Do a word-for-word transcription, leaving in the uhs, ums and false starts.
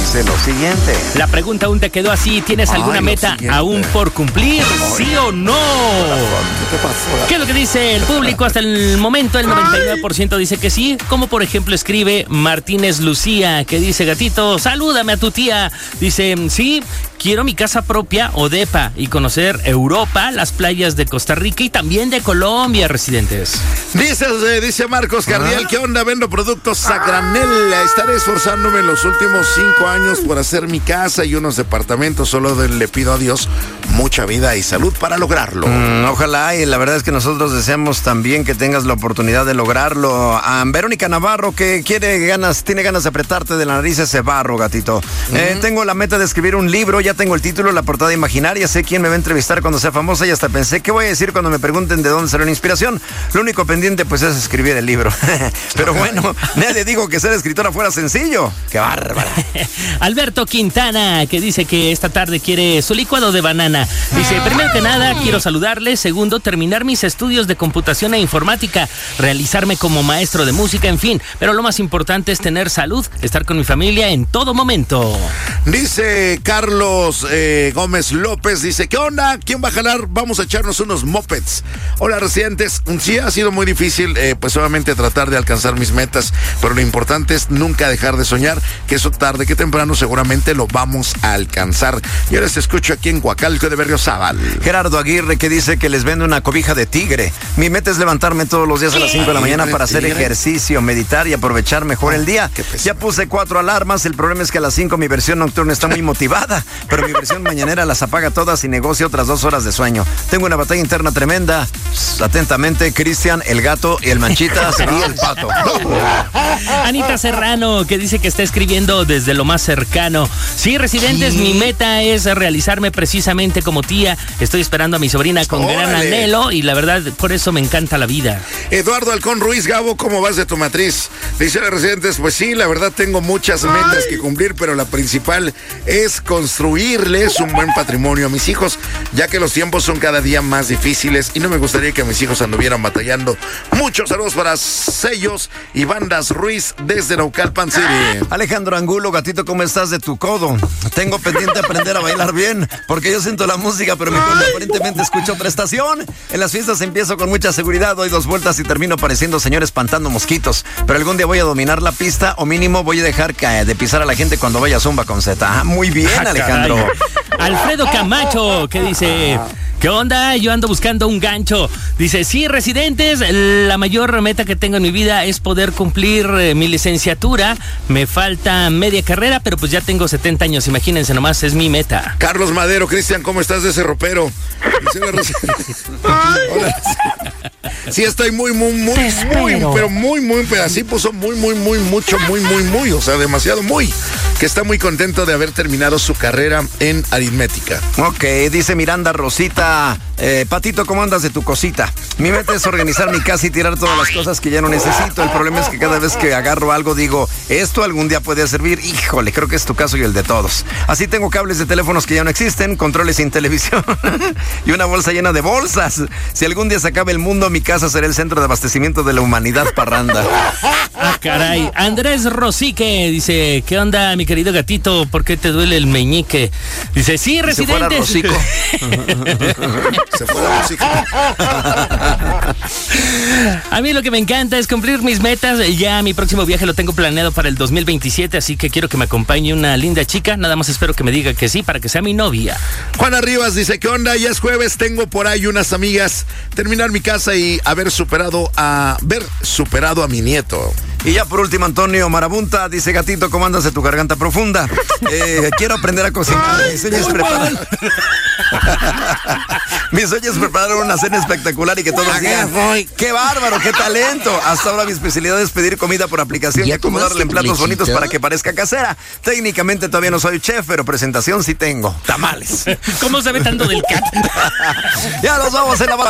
dice lo siguiente. La pregunta aún te quedó así. ¿Tienes alguna Ay, meta siguiente. aún por cumplir? ¿Sí o no? ¿Qué te pasó? ¿Qué es lo que dice el público? Hasta el momento el noventa y nueve por ciento dice que sí. Como por ejemplo escribe Martínez Lucía, que dice: gatito, salúdame a tu tía. Dice: sí, quiero mi casa propia o depa y conocer Europa, las playas de Costa Rica y también de Colombia, residentes. Dice, eh, dice Marcos Cardiel, ¿qué onda? Vendo productos a granel. Estaré esforzándome en los últimos cinco años por hacer mi casa y unos departamentos. Solo de, le pido a Dios mucha vida y salud para lograrlo. Mm, ojalá, y la verdad es que nosotros deseamos también que tengas la oportunidad de lograrlo. A Verónica Navarro, que quiere ganas, tiene ganas de apretarte de la nariz ese barro, gatito. Mm. Eh, tengo la meta de escribir un libro, ya tengo el título, la portada imaginaria, sé quién me va a entrevistar cuando sea famosa y hasta pensé qué voy a decir cuando me pregunten de dónde salió la inspiración. Lo único pendiente pues es escribir el libro. Pero bueno, nadie dijo que ser escritora fuera sencillo. ¡Qué bárbara! Alberto Quintana, que dice que esta tarde quiere su licuado de banana. Dice: primero que nada, quiero saludarle. Segundo, terminar mis estudios de computación e informática, realizarme como maestro de música, en fin. Pero lo más importante es tener salud, estar con mi familia en todo momento. Dice Carlos eh, Gómez López, dice: ¿qué onda? ¿Quién va a jalar? Vamos a echarnos unos mopeds. Hola, residentes. Sí, ha sido muy difícil, eh, pues obviamente tratar de alcanzar mis metas, pero lo importante es nunca dejar de soñar, que eso tarde que temprano seguramente lo vamos a alcanzar. Y ahora te escucho aquí en Coacalco de Berriozábal. Gerardo Aguirre, que dice que les vende una cobija de tigre. Mi meta es levantarme todos los días a las cinco de la mañana para hacer ejercicio, meditar y aprovechar mejor el día. Ya puse cuatro alarmas, el problema es que a las cinco mi versión nocturna está muy motivada, pero mi versión mañanera las apaga todas y negocia otras dos horas de sueño. Tengo una batalla interna tremenda. Atentamente, Cristian, el gato y el Manchitas y el pato. Anita Serrano, que dice que está escribiendo desde lo más cercano. Sí, residentes, mi meta es realizarme precisamente como tía. Estoy esperando a mi sobrina con ¡Órale! gran anhelo y la verdad, por eso me encanta la vida. Eduardo Halcón Ruiz, Gabo, ¿cómo vas de tu matriz? Dice a residentes, pues sí, la verdad tengo muchas metas que cumplir, pero la principal es construirles un buen patrimonio a mis hijos, ya que los tiempos son cada día más difíciles y no me gustaría que mis hijos anduvieran batallando. Muchos saludos para Sellos y Bandas Ruiz desde Naucalpan City. Alejandro Angulo, gatito, ¿cómo estás de tu codo? Tengo pendiente aprender a bailar bien, porque yo siento la música, pero mi codo aparentemente escucha otra estación. En las fiestas empiezo con mucha seguridad, doy dos vueltas y termino pareciendo señor espantando mosquitos. Pero algún día voy a dominar la pista, o mínimo voy a dejar de pisar a la gente cuando vaya a Zumba con Z. Ah, muy bien, Ah, Alejandro. caray. Alfredo Camacho, que dice: ¿qué onda? Yo ando buscando un gancho. Dice: sí, residentes, la mayor meta que tengo en mi vida es poder cumplir eh, mi licenciatura. Me falta media carrera, pero pues ya tengo setenta años, imagínense nomás, es mi meta. Carlos Madero, Cristian, ¿cómo estás de ese ropero? Dice la resi- Hola. Sí, estoy muy, muy, muy, muy, pero muy, muy, pero así puso muy, muy, muy, mucho, muy, muy, muy, o sea, demasiado muy, que está muy contento de haber terminado su carrera en aritmética. Ok, dice Miranda Rosita, eh, Patito, ¿cómo andas de tu cosita? Mi meta es organizar mi casa y tirar todas las cosas que ya no necesito. El problema es que cada vez que agarro algo digo, esto algún día puede servir. Híjole, creo que es tu caso y el de todos. Así tengo cables de teléfonos que ya no existen, controles sin televisión y una bolsa llena de bolsas. Si algún día se acaba el mundo, mi casa será el centro de abastecimiento de la humanidad parranda. Ah, caray. Andrés Rosique dice: ¿qué onda, mi querido gatito? ¿Por qué te duele el meñique? Dice: sí, residentes. Se fuera Se fue la música. A mí lo que me encanta es cumplir mis metas. Ya mi próximo viaje lo tengo planeado para el dos mil veintisiete, así que quiero que me acompañe una linda chica. Nada más espero que me diga que sí para que sea mi novia. Juana Rivas dice: ¿qué onda? Ya es jueves, tengo por ahí unas amigas. Terminar mi casa y haber superado a ver superado a mi nieto. Y ya por último, Antonio Marabunta dice: gatito, ¿cómo andas de tu garganta profunda? Eh, quiero aprender a cocinar. Mi sueño es preparar. Mi sueño es preparar una cena espectacular y que todos digan: ¡qué bárbaro, qué talento! Hasta ahora mi especialidad es pedir comida por aplicación y acomodarle en platos bonitos para que parezca casera. Técnicamente todavía no soy chef, pero presentación sí tengo. Tamales. ¿Cómo se ve tanto del cat? Ya nos vamos en la